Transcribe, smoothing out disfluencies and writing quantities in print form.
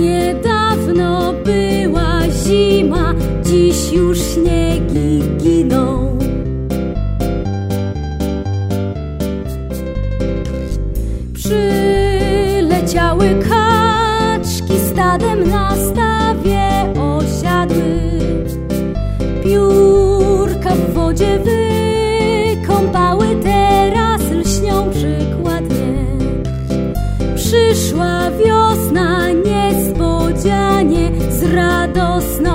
Niedawno była zima, dziś już śniegi giną. Przyleciały kaczki, stadem na stawie osiadły. Piórka w wodzie wykąpały, teraz lśnią przykładnie. Przyszła wiosna niespodzianie z radosną